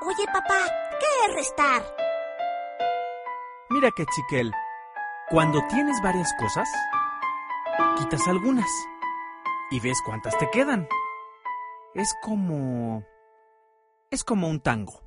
Oye, papá, ¿qué es restar? Mira, Quetzalcóatl, cuando tienes varias cosas, quitas algunas y ves cuántas te quedan. Es como un tango.